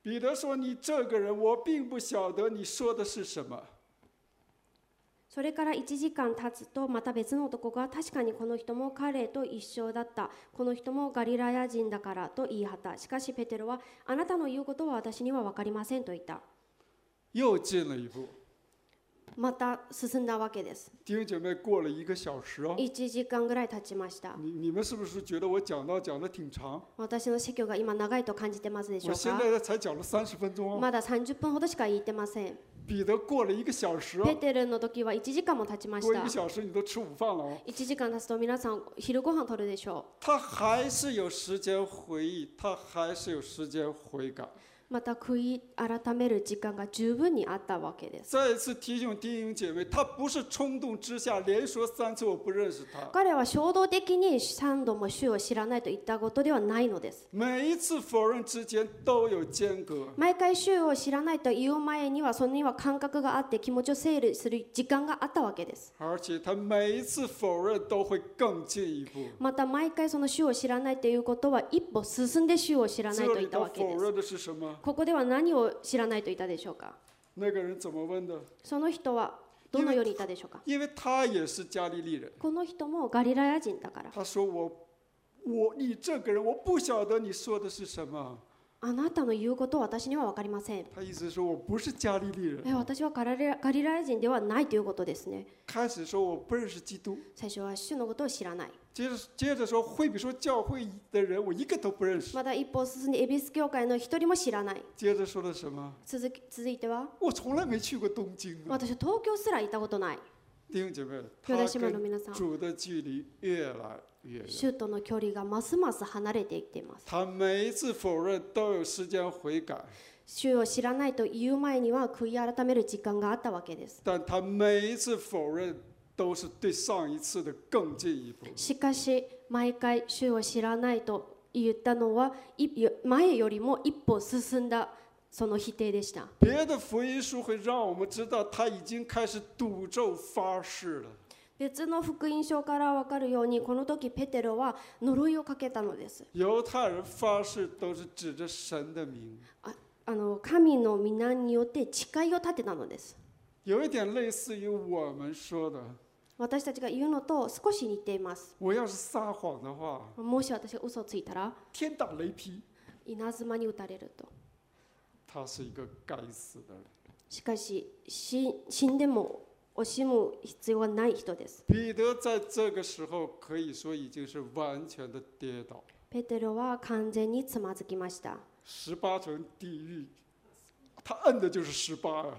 彼得说：“你这个人，我并不晓得你说的是什么。” それから1時間経つと、また別の男が、確かにこの人も彼と一緒だった。この人もガリラヤ人だからと言い張った。しかしペテロは、あなたの言うことは私には分かりませんと言った。 又进了一步。 また進んだわけです。 弟兄姐妹，过了1个小时哦。 1時間ぐらい経ちました。 你们是不是觉得我讲得挺长？ 私の説教が今長いと感じてますでしょう我现か？ 在才讲了30分钟哦。 まだ30分ほどしか言ってません。 彼得过了1个小时ペ哦。 テルの時は1時間も経ちまし过1 た个。小时你都吃午饭了哦。 1時間経つと皆さん昼ご飯取るでしょ他还是有时间回忆，他还是有时间悔改。 う。また悔い改める時間が十分にあったわけです。 再一次提醒弟兄姐妹，他不是冲动之下连说3次我不认识他。 彼は衝動的に3度も主を知らないと言ったことではないのです。 每一次否认之间都有间隔。 毎回主を知らないと言う前にはそれには感覚があって気持ちを整理する時間があったわけです。 而且他每一次否认都会更进一步。 また毎回その主を知らないということは一歩進んで主を知らないと言ったわけです。 这里他否认的是什么？ ここでは何を知らないと言ったでしょうか？ 那个人怎么问的？ その人はどのように言ったでしょうか？ 因为他也是加利利人。 この人もガリラヤ人だから。 他说你这个人，我不晓得你说的是什么。 あなたの言うことは私には分かりません。 他意思说我不是加利利人。 私はガリラヤ人ではないということですね。 开始说我不认识基督。 最初は主のことを知らない。 接着说惠比寿教会的人我一个都不认识。 まだ一歩進んで恵比寿教会の一人も知らない。 接着说了什么？ 続いては我从来没去过东京啊。 私は東京すら行ったことない。 弟兄姐妹， 兄弟他姐妹の皆さん、 跟主的距离越来越远。 主との距離がますます離れていっています。 他每一次否认都有时間悔改。 主を知らないと言う前には悔い改める時間があったわけです。 但他每一次否認都是对上一次的更進一步。 しかし毎回主を知らないと言ったのは前よりも一歩進んだその否定でした。 別的福音書会讓我們知道他已經開始賭咒發誓了。 別の福音書から分かるようにこの時ペテロは呪いをかけたのです。 猶太人發誓都是指着神的名。 神の皆によって誓いを立てたのです。 有一點類似於我們說的。 私たちが言うのと少し似ています。 我要是撒謊的話， もし私が嘘をついたら天打雷劈。 稲妻に打たれると。 他是一個該死的人。 しかし死んでも惜しむ必要はない人です。 彼得在這個時候可以說已經是完全的跌倒。 ペテロは完全につまずきました。 18層地獄，他摁的就是18啊。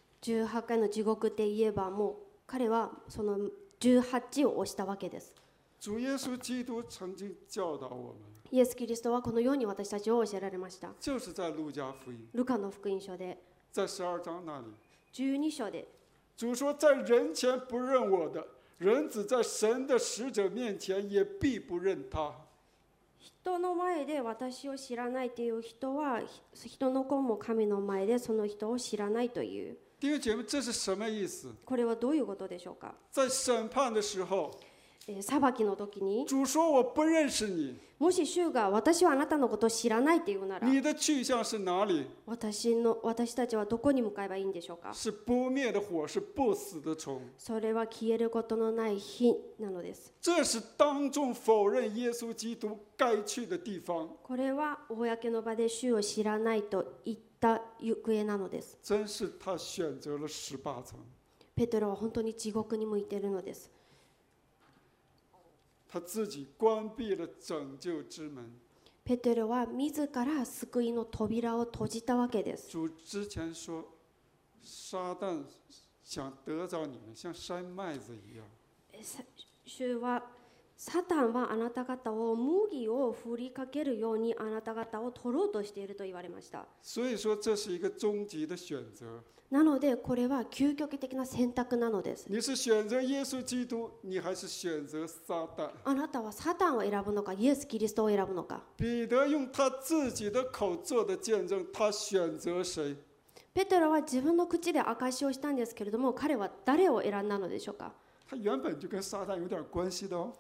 18回の地獄って言えばもう彼はその18を押したわけです。 主耶穌基督曾經教導我們。 イエス・キリストはこのように私たちを教えられました。 就是在路加福音， ルカの福音書で在12章那裡， 12章で主說：在人前不認我的，人子在神的使者面前也必不認他。 人の前で私を知らないという人は人の子も神の前でその人を知らないという。 弟兄姐妹，這是什麼意思？ これはどういうことでしょうか？ 在審判的時候， 裁きの時に主說：我不認識你。 もし主が私はあなたのことを知らないというなら、 你的去向是哪裡？ 私たちはどこに向かえばいいんでしょうか？ 是不滅的火，是不死的蟲。 それは消えることのない火なのです。 這是當眾否認耶穌基督該去的地方。 これは公の場で主を知らないと言った行方なのです。 真是他選擇了18層。 ペテロは本当に地獄に向いているのです。 他自己關閉了拯救之門。 ペテロは自ら救いの扉を閉じたわけです。 主之前說，撒旦想得着你們，像篩麥子一樣。 主はサタンはあなた方を麦を振りかけるようにあなた方を取ろうとしていると言われました。 所以說這是一個終極的選擇。 なのでこれは究極的な選択なのです。 你是選擇耶穌基督，你還是選擇撒旦？ あなたはサタンを選ぶのか、イエス・キリストを選ぶのか。 彼得用他自己的口做的見證，他選擇誰？ ペテロは自分の口で証しをしたんですけれども、彼は誰を選んだのでしょうか？ 他原本就跟撒旦有點關係的哦。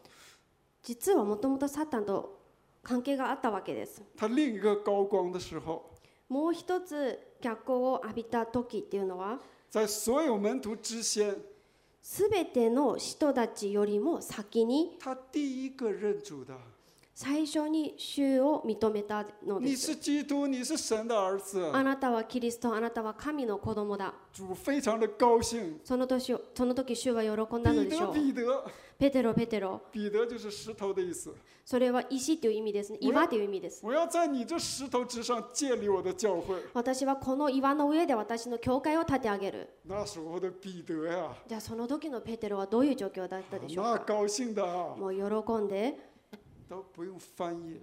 実はもともとサタンと関係があったわけです。 他另一個高光的時候， もう一つ脚光を浴びた時っていうのは、 在所有門徒之先， すべての人たちよりも先に他第一个认主的。 最初に主を認めたので你す。 是基督，你是神的儿子。 あなたはキリスト、あなたは神の子供だ。 主非常的高兴。 その時主は喜んだのでしょう。 彼得， ペテロ、ペテロ。 彼得就是石头的意思。 それは石という意味ですね。岩という意味です。 我要在你这石头之上建立我的教会。 私はこの岩の上で私の教会を建て上げる。 那时候的彼得呀， じゃあその時のペテロはどういう状況だったでしょうか。 那高兴的啊， もう喜んで都不用翻页。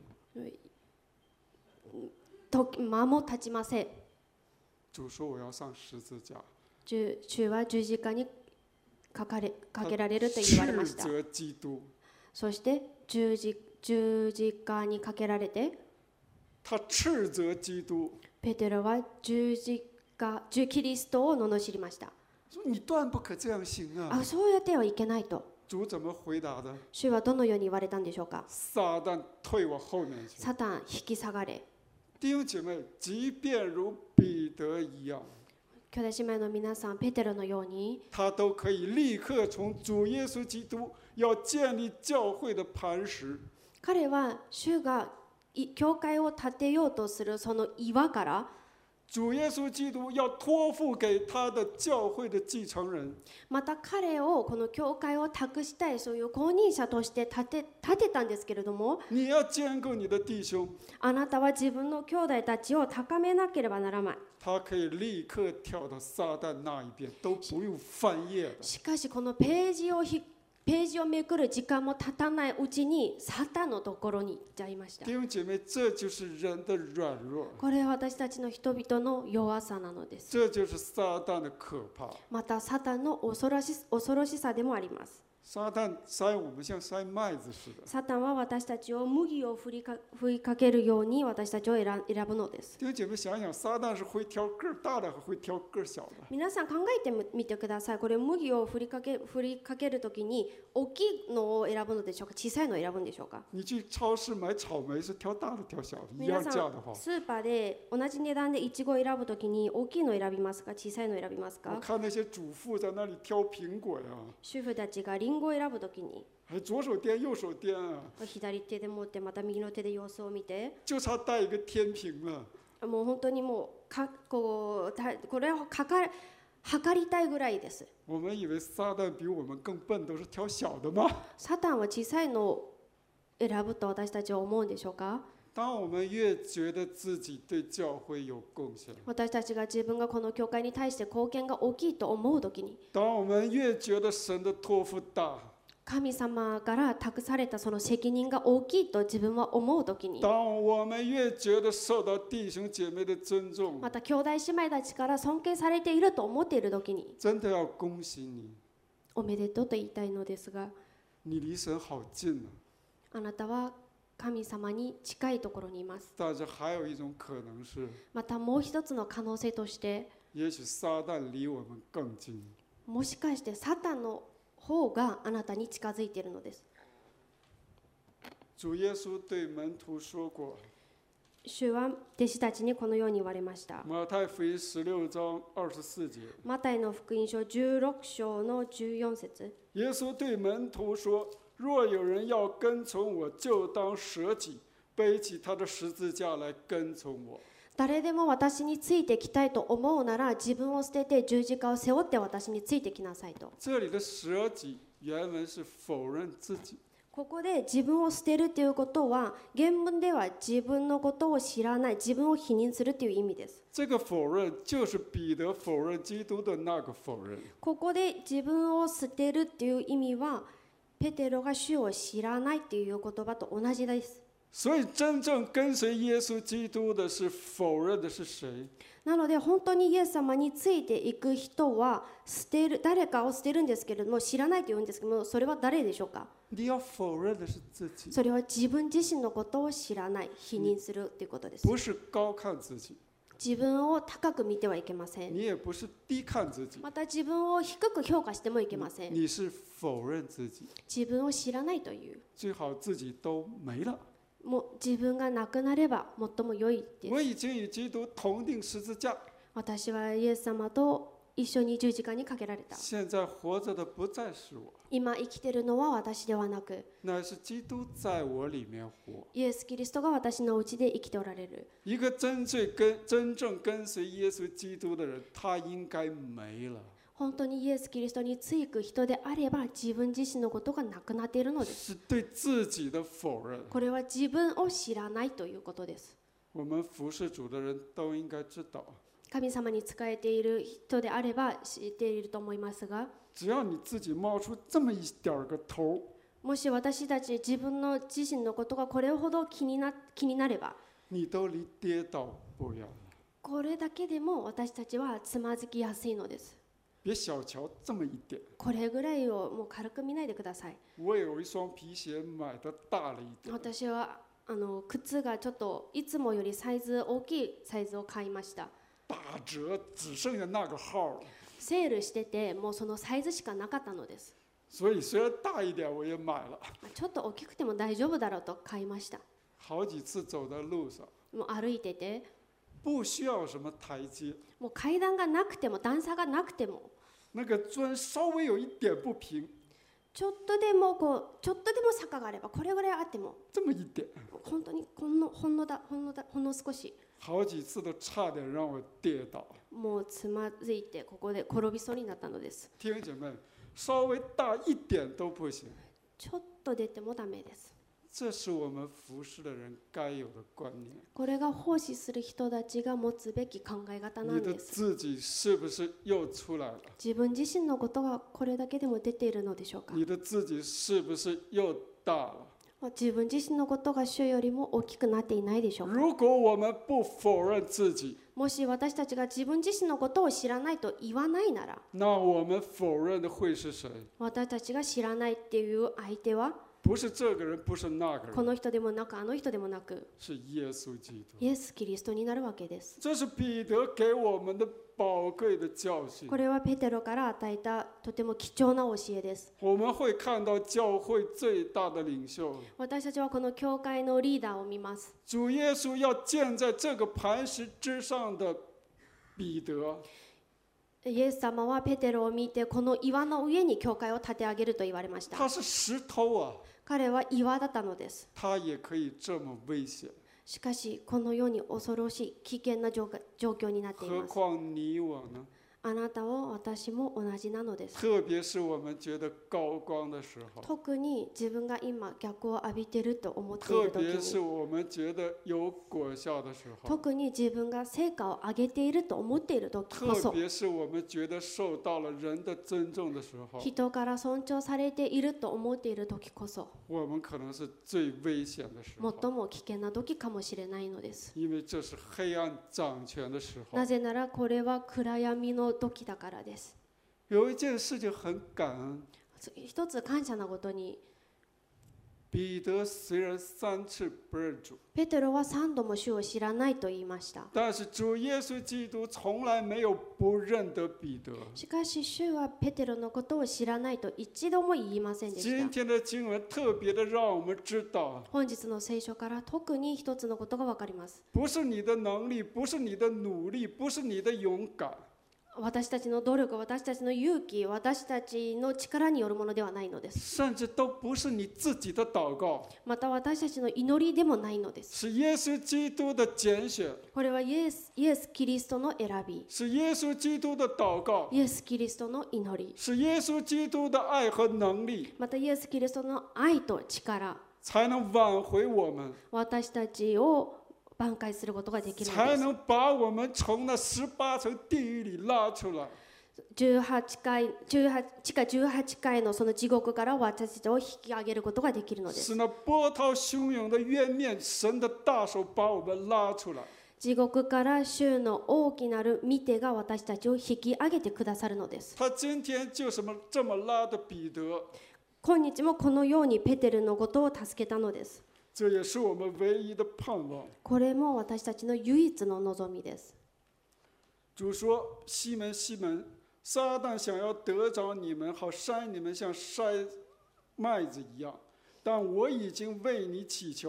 間も経ちません。 主说我要上十字架。 主は十字架にかけられると言われました。 斥责基督。 そして十字架にかけられて、 他斥责基督。 ペテロはキリストを罵りました。 说你断不可这样行啊！ そうやってはいけないと。 主怎么回答的？ 主はどのように言われたんでしょうか。 撒旦退我后面去。 サタン引き下がれ。 弟兄姐妹，即便如彼得一样， 兄弟姉妹の皆さん、ペテロのように、 他都可以立刻从主耶稣基督要建立教会的磐石。 彼は主が教会を建てようとするその岩から、 主耶稣基督要托付给他的教会的继承人。 また彼をこの教会を託したい、そういう後任者として立てたんですけれども、 你要兼顾你的弟兄。 あなたは自分の兄弟たちを高めなければならない。 他可以立刻跳到撒旦那一边，都不用翻页的。 しかしこのページをめくる時間も経たないうちにサタンのところに行っちゃいました。 弟兄姐妹，这就是人的软弱， これは私たちの人々の弱さなのです。 这就是撒旦的可怕。 またサタンの恐ろしさでもあります。 撒旦塞我们像塞麦子似的。 サタンは私たちを麦を振りかけるように私たちを選ぶのです。 弟兄姐妹，想想，撒旦是会挑个儿大的，还会挑个儿小的。 皆さん考えてみてください。これ麦を振りかけるときに大きいのを選ぶのでしょうか、小さいのを選ぶんでしょうか。 你去超市买草莓是挑大的挑小的，一皆さ样价的话ん。スーパーで同じ値段でイチゴを選ぶときに大きいのを選びますか、小さいのを選びます我か。 看那些主妇在那里挑苹果呀， 主婦たちがリンゴを選ぶときに还左手掂右手掂啊， 左手で持ってまた右の手で様子を見て、 就差带一个天平了。 もう本当にもうこれを測りたいぐらいです。 我们以为撒旦比我们更笨，都是挑小的吗？ サタンは小さいのを選ぶと私たちは思うんでしょうか。 当我们越觉得自己对教会有贡献， 私たちが自分がこの教会に対して貢献が大きいと思うときに、 当我们越觉得神的托付大， 神様から託されたその責任が大きいと自分は思うときに、 当我们越觉得受到弟兄姐妹的尊重， また兄弟姉妹たちから尊敬されていると思っているときに、 真的要恭喜你， おめでとうと言いたいのですが、 你离神好近啊！ あなたは神様に近いところにいます。 但是还有一种可能是， またもう一つの可能性として、 也许撒旦离我们更近。 もしかしてサタンの方があなたに近づいているのです。 主耶稣对门徒说过， 主は弟子たちにこのように言われました。 马太福音16章24节， マタイの福音書16章の14節。 耶稣对门徒说：“若有人要跟从我，就当舍己，背起他的十字架来跟从我。” 誰でも私についてきたいと思うなら、自分を捨てて十字架を背負って私についてきなさいと。 这里的舍己原文是否认自己。 ここで自分を捨てるということは、原文では自分のことを知らない、自分を否認するという意味です。 这个否认就是彼得否认基督的那个否认。 ここで自分を捨てるという意味は、ペテロが主を知らないという言葉と同じです。 所以真正跟随耶稣基督的是否认的是谁？ なので本当にイエス様についていく人は誰かを捨てるんですけれども、知らないと言うんですけども、それは誰でしょうか。 你要否认的是自己， それは自分自身のことを知らない、否認するということです。 不是高看自己， 自分を高く見てはいけません。 你也不是低看自己， また自分を低く評価してもいけません。 你是否认自己， 自分を知らないという。 最好自己都没了。 もう自分が亡くなれば最も良いです。 我已经与基督同定十字架， 私はイエス様と一緒に十字架にかけられた。 现在活着的不再是我， 今生きているのは私ではなく、 乃是基督在我里面活。 イエス・キリストが私のうちで生きておられる。 一个真正跟随耶稣基督的人，他应该没了。 本当にイエス・キリストについく人であれば、自分自身のことがなくなっているのです。 是对自己的否認。 これは自分を知らないということです。 我们服侍主的人都应该知道， 神様に仕えている人であれば知っていると思いますが、 只要你自己冒出这么一点个頭， もし私たち自分の自身のことがこれほど気になれば、 你都離跌倒不遠了。 これだけでも私たちはつまずきやすいのです。 別小瞧这么一點。 これぐらいをもう軽く見ないでください。 我有一雙皮鞋買得大了一點， 私は靴がちょっといつもより大きいサイズを買いました。 打折只剩下那個號了。 セールしててもうそのサイズしかなかったのです。 所以雖然大一點我也買了。 ちょっと大きくても大丈夫だろうと買いました。 好幾次走在路上， もう歩いてて、 不需要什麼台階， もう階段がなくても段差がなくても、 那個磚稍微有一點不平， ちょっとでも坂があれば、これぐらいあっても這麼一點， 本当にほんの少し、 好幾次都差點讓我跌倒。 もうつまずいてここで転びそうになったのです。 弟兄姐妹，稍微大一點都不行。 ちょっと出てもダメです。 這是我們服侍的人該有的觀念。 これが奉仕する人たちが持つべき考え方なん你的です。 自己是不是又出來了？ 自分自身のことがこれだけでも出ているのでしょうか。 你的自己是不是又大了？ 自分自身のことが主よりも大きくなっていないでしょうか。 如果我們不否認自己， もし私たちが自分自身のことを知らないと言わないなら、 那我們否認的會是誰？ 私たちが知らないっていう相手は、 不是這個人，不是那個人， この人でもなくあの人でもなく、 是耶穌基督。 イエス・キリストになるわけです。 這是彼得給我們的寶貴的教訓。 これはペテロから與えたとても貴重な教えです。 我們會看到教會最大的領袖， 私たちはこの教會のリーダーを見ます。 主耶穌要建在這個磐石之上的彼得。 イエス様はペテロを見て、この岩の上に教会を建て上げると言われました。 他是石頭啊， 彼は岩だったのです。 他也可以這麼危險。 しかしこのように恐ろしい危険な状況になってい何ます。 況你我呢？ あなたも私も同じなのです。 特別是我們覺得高光的時候， 特に自分が今逆を浴びていると思ってい特る時別是に、 我們覺得有果效的時候， 特に自分が成果を上げていると思っている時特こそ、 別是我們覺得受到了人的尊重的時候， 人から尊重されていると思っている時こそ、 我們可能是最危險的時候， 最も危険な時かもしれないのです。 因為這是黑暗掌權的時候な。ぜならこれは暗闇の時だからです。 有一件事情很感恩， 一つ感謝なことに、 彼得雖然3次不認主， ペテロは3度も主を知らないと言いました。 但是主耶穌基督從來沒有不認得彼得。 しかし主はペテロのことを知らないと一度も言いませんでし今た。 天的經文特別的讓我們知道， 本日の聖書から特に一つのことが分かります。 不是你的能力，不是你的努力，不是你的勇敢， 私たちの努力、私たちの勇気、私たちの力によるものではないのです。 甚至都不是你自己的禱告， また私たちの祈りでもないのです。 是耶穌基督的揀選， これはイエス・キリストの選び、 是耶穌基督的禱告， イエス・キリストの祈り、 是耶穌基督的愛和能力， またイエス・キリストの愛と力、 才能挽回我們， 私たちを挽回することができるのです。 才能把我們從那18層地獄裡拉出來。 地下18階のその地獄から私たちを引き上げることができるのです。 是那波濤洶湧的淵面，神的大手把我們拉出來。 地獄から主の大きなる御手が私たちを引き上げてくださるのです。 他今天就是這麼拉的彼得， 今日もこのようにペテルのことを助けたのです。 這也是我們唯一的盼望。 これも私たちの唯一の望みです。 主說：西門，西門，撒旦想要得着你們，好篩你們像篩麥子一樣，但我已經為你祈求，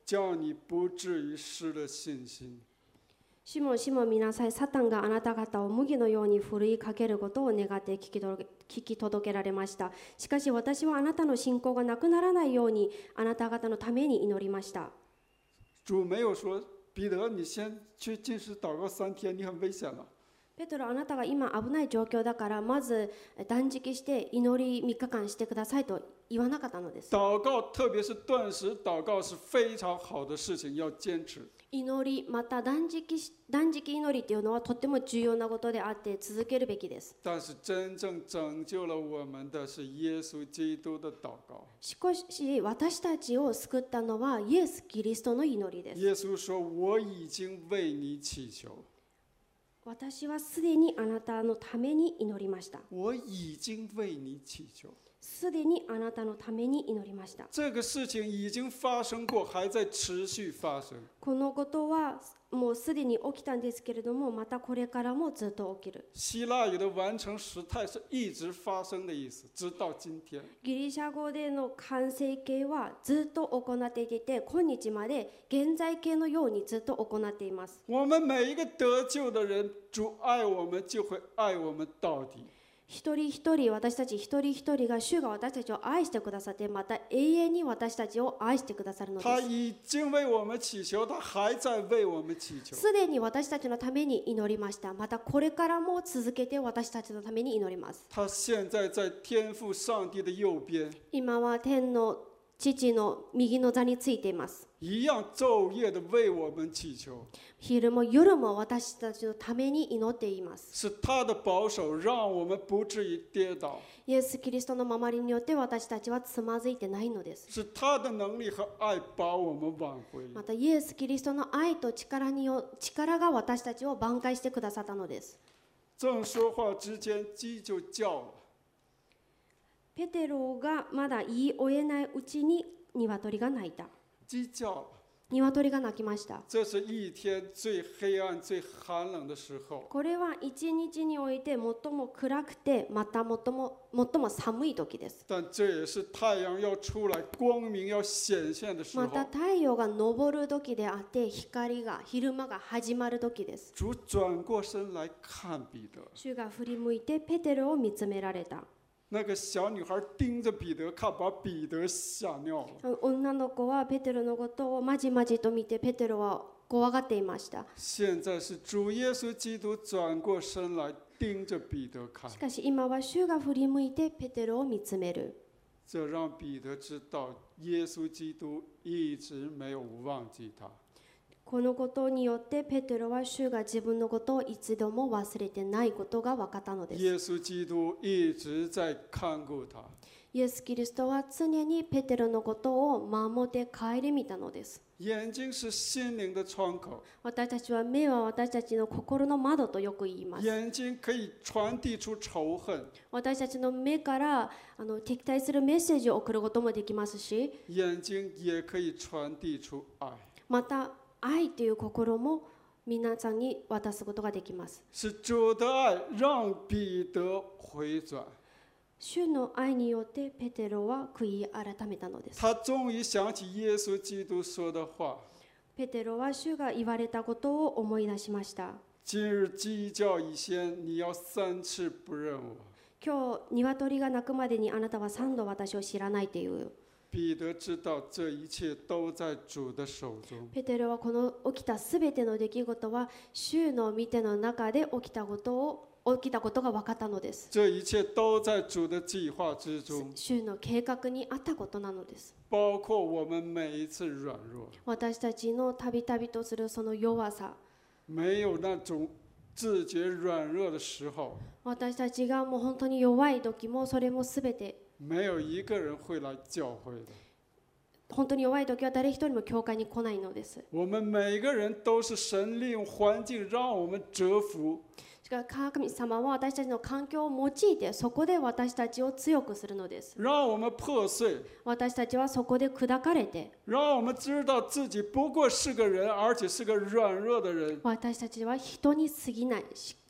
叫你不至于失了信心。 しもしも見なさい、サタンがあなた方を麦のようにふるいかけることを願って聞き届けられました。しかし私はあなたの信仰がなくならないようにあなた方のために祈りました。 主没有说彼得，你先去禁食祷告3天，你很危险了。 ペトロ、あなたが今危ない状況だからまず断食して祈り3日間してくださいと言わなかったのです。 祷告，特别是断食祷告是非常好的事情，要坚持。 祈りまた断食祈りというのはとても重要なことであって続けるべきです。 但是真正拯救了我们的是耶稣基督的祷告。 しかし私たちを救ったのはイエス・キリストの祈りです。 耶稣说：“我已经为你祈求。” 私はすでにあなたのために祈りました。 我已经为你祈求。 すでにあなたのために祈りました。 这个事情已经发生过，还在持续发生。 このことはもうすでに起きたんですけれども、またこれからもずっと起きる。 希腊语的完成时态是一直发生的意思，直到今天。 ギリシャ語での完成形はずっと行っていて、今日まで現在形のようにずっと行っています。 我们每一个得救的人，主爱我们就会愛我们到底。 一人一人、私たち一人一人が主が私たちを愛してくださって、また永遠に私たちを愛してくださるのです。 他已经为我们祈求，他还在为我们祈求。 すでに私たちのために祈りました。またこれからも続けて私たちのために祈ります。 他现在在天父上帝的右边， 今は天の父の右の座についています。 一样昼夜的为我们祈求。 昼も夜も私たちのために祈っています。 是他的保守，让我们不至于跌倒。 イエス・キリストの守りによって私たちはつまずいてないのです。 是他的能力和爱把我们挽回。 またイエス・キリストの愛と力が私たちを挽回してくださったのです。 正说话之间，鸡就叫了。 ペテロがまだ言い終えないうちに鶏が鳴いた。 鸡叫了。 鶏が鳴きました。 这是一天最黑暗、最寒冷的时候。 これは一日において最も暗くて、また最も寒い時です。 但这也是太阳要出来、光明要显现的时候。 また太陽が昇る時であって、昼間が始まる時です。 主转过身来看彼得。 主が振り向いてペテロを見つめられた。 那个小女孩盯着彼得看，把彼得吓尿了。 女の子はペテロのことをまじまじと見て、ペテロは怖がっていました。 现在是主耶稣基督转过身来盯着彼得看。 しかし今は主が振り向いてペテロを見つめる。 这让彼得知道，耶稣基督一直没有忘记他。 このことによってペテロは主が自分のことを一度も忘れてないことが分かったのです。 耶稣基督一直在看顾他。 イエス・キリストは常にペテロのことを守って顧みたのです。 眼睛是心靈的窗口。 私たちは目は私たちの心の窓とよく言います。 眼睛可以傳遞出仇恨。 私たちの目から敵対するメッセージを送ることもできますし、 眼睛也可以傳遞出愛。 また愛という心も皆さんに渡すことができます。 是主的愛讓彼得回轉。 主の愛によってペテロは悔い改めたのです。 他終於想起耶穌基督說的話。 ペテロは主が言われたことを思い出しました。 今日雞叫以先，你要3次不認我。 今日鶏が鳴くまでにあなたは3度私を知らないという。 彼得知道這一切都在主的手中。 ペテロはこの起きたすべての出来事は主の御手の中で起きたことが分かったのです。 這一切都在主的計劃之中。 主の計畫にあったことなのです。 包括我們每一次軟弱。 私たちのたびたびとするその弱さ。 沒有那種自覺軟弱的時候。 私たちがもう本當に弱い時もそれもすべて。 沒有一個人會來教會的。 本当に弱い時は誰一人も教会に来ないのです。 我們每一個人都是神利用環境讓我們折服。 しかし神様は私たちの環境を用いてそこで私たちを強くするのです。 讓我們破碎。 私たちはそこで砕かれて。 讓我們知道自己不過是個人，而且是個軟弱的人。 私たちは人に過ぎない。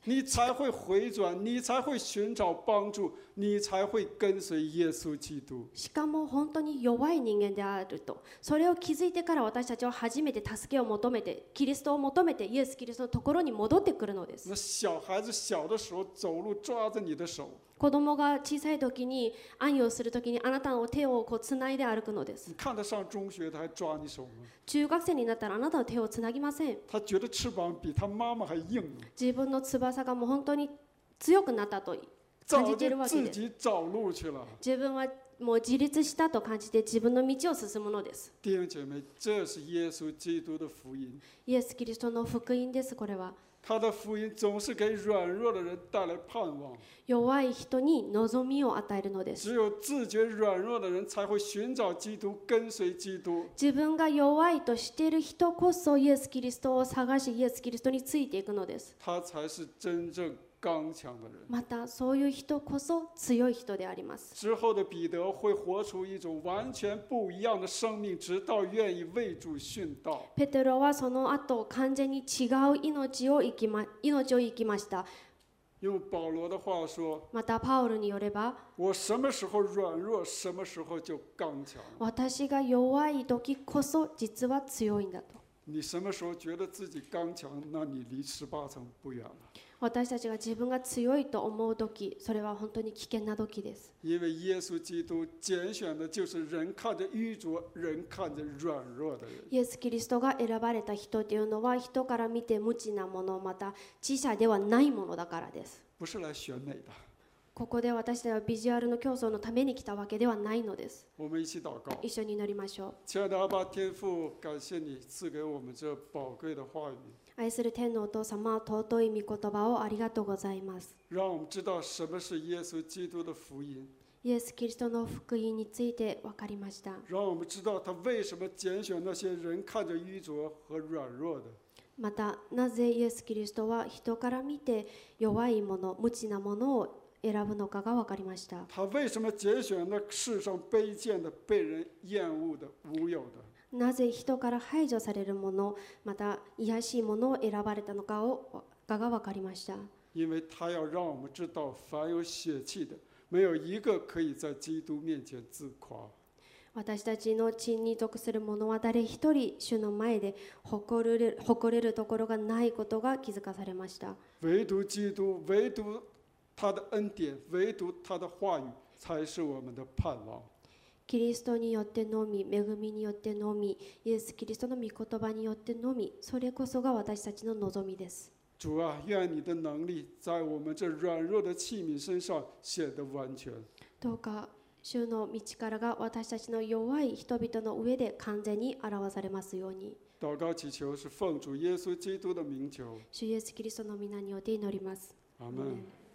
你才会回转，你才会寻找帮助，你才会跟随耶稣基督。 しかも本当に弱い人間であると、それを気づいてから私たちは初めて助けを求めて、キリストを求めてイエス・キリストのところに戻ってくるのです。 那小孩子小的时候走路抓着你的手， 子供が小さい時に暗喩をする時にあなたの手をこうつないで歩くのです。 你看他上中学，他还抓你手吗？ 中学生になったらあなたの手をつなぎません。 他觉得翅膀比他妈妈还硬呢， 自分の翼がもう本当に強くなったと感じている早就自わけです。 己找路去了。 自分はもう自立したと感じて自分の道を進むのです。 弟兄姐妹，这是耶稣基督的福音。 イエス・キリストの福音です。これは他的福音总是给软弱的人带来盼望。 弱い人に望みを与えるのです。 只有自觉软弱的人才会寻找基督，跟随基督。 自分が弱いとしている人こそイエス・キリストを探し、イエス・キリストについていくのです。 他才是真正刚强的人。 またそういう人こそ強い人であります。 之后的彼得会活出一种完全不一样的生命，直到愿意为主殉道。 ペテロはその後完全に違う命を生きました。 用保罗的话说， またパウルによれば、 我什么时候软弱，什么时候就刚强。 私が弱い時こそ実は強いんだと。 你什么时候觉得自己刚强，那你离18层不远了。 私たちが自分が強いと思う時、それは本当に危険な時です。 因为耶稣基督拣选的就是人看着愚拙，人看着软弱的人。 イエス・キリストが選ばれた人というのは人から見て無知なもの、また知者ではないものだからです。 不是来选美的。 ここで私たちはビジュアルの競争のために来たわけではないのです。 我们一起祷告。 一緒に祈りましょう。 亲爱的阿爸天父，感谢你赐给我们这宝贵的话语， 愛する天のお父様、尊い御言葉をありがとうございます。 让我们知道什么是耶稣基督的福音， イエス・キリストの福音について分かりました。 让我们知道他为什么拣选那些人看着愚拙和软弱的。 また、なぜイエス・キリストは人から見て弱いもの、無知なものを選ぶのかが分かりました。 他为什么拣选那世上卑贱的、被人厌恶的、无有的？ なぜ人から排除されるもの、また卑しいものを選ばれたのかが分かりました。 因为他要让我们知道，凡有血气的，没有一个可以在基督面前自夸。 私たちの血に属する者は誰一人主の前で誇れるところがないことが気づかされました。 唯独基督，唯独他的恩典，唯独他的话语，才是我们的盼望。 キリストによってのみ、恵みによってのみ、イエス・キリストの御言葉によってのみ、それこそが私たちの望みです。 主啊，愿你的能力在我们这软弱的器皿身上显得完全。 どうか主の道からが私たちの弱い人々の上で完全に表されますように。 祷告祈求是奉主耶稣基督的名求。 主イエス・キリストの皆によって祈ります。 阿門。